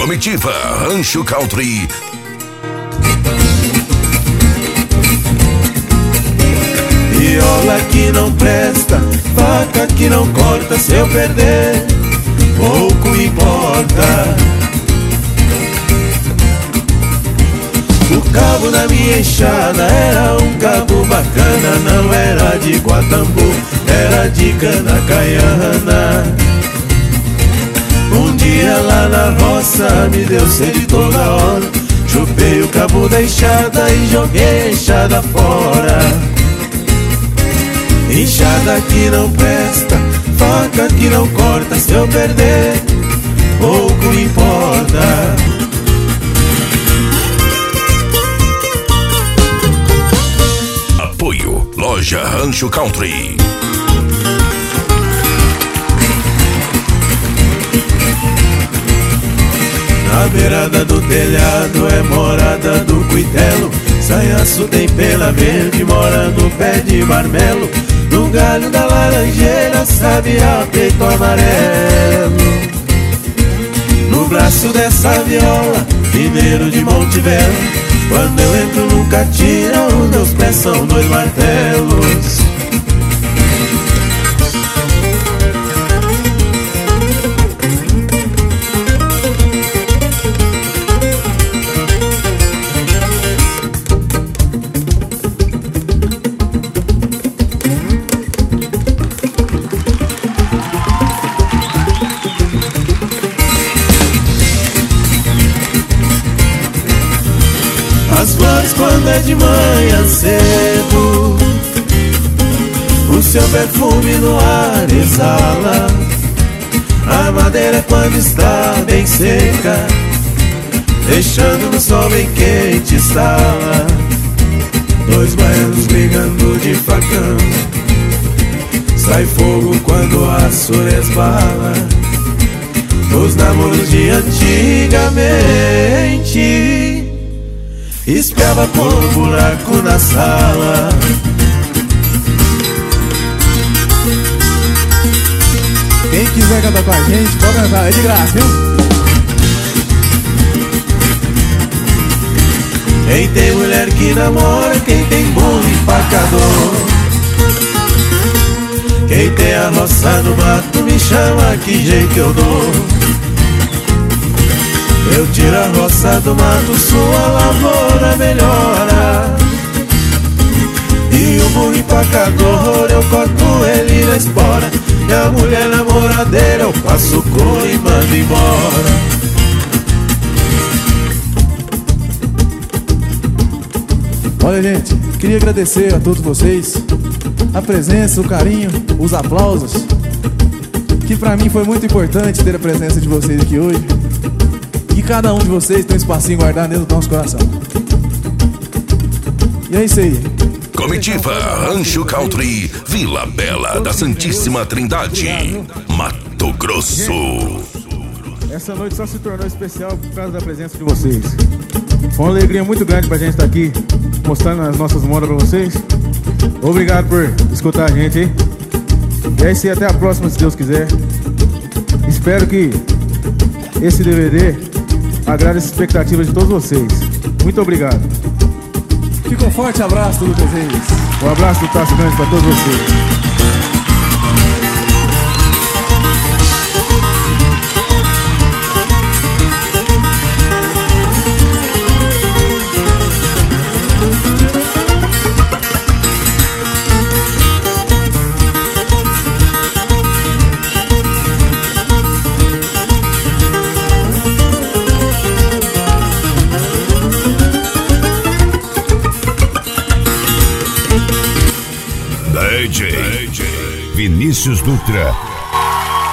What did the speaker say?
Comitiva Rancho Country. Viola que não presta, faca que não corta, se eu perder, pouco importa. O cabo da minha enxada era um cabo bacana, não era de Guatambu, era de Canacaiana. Um dia lá na roça me deu sede toda hora, chupei o cabo da enxada e joguei a enxada fora. Enxada que não presta, faca que não corta, se eu perder, pouco importa. Apoio Loja Rancho Country. Na beirada do telhado é morada do cuitelo, sanhaço tem pela verde, mora no pé de marmelo. No galho da laranjeira, sabiá peito amarelo. No braço dessa viola, mineiro de Monte Belo. Quando eu entro nunca tira, os meus pés são dois martelos. As flores quando é de manhã cedo, o seu perfume no ar exala. A madeira quando está bem seca, deixando no sol bem quente estala. Dois baianos brigando de facão, sai fogo quando o aço resbala. Os namoros de antigamente, espiava por um buraco na sala. Quem quiser cantar com a gente, pode cantar, é de graça, viu? Quem tem mulher que namora, quem tem burro empacador. Quem tem a roça no mato me chama, que jeito eu dou. Eu tiro a roça do mato, sua lavoura melhora. E o burro empacador, eu corto ele na espora. E a mulher namoradeira, eu passo cor e mando embora. Olha, gente, queria agradecer a todos vocês a presença, o carinho, os aplausos, que pra mim foi muito importante ter a presença de vocês aqui hoje. E cada um de vocês tem um espacinho guardado dentro do nosso coração. E é isso aí. Comitiva Rancho Country, Vila Bela da Santíssima Trindade, Mato Grosso. Essa noite só se tornou especial por causa da presença de vocês. Foi uma alegria muito grande pra gente estar aqui mostrando as nossas modas pra vocês. Obrigado por escutar a gente, hein? E é isso aí, até a próxima, se Deus quiser. Espero que esse DVD agrade as expectativas de todos vocês. Muito obrigado. Fica um forte abraço do Lucas Reis. Um abraço do Tasso Grande para todos vocês. Vinícius Dutra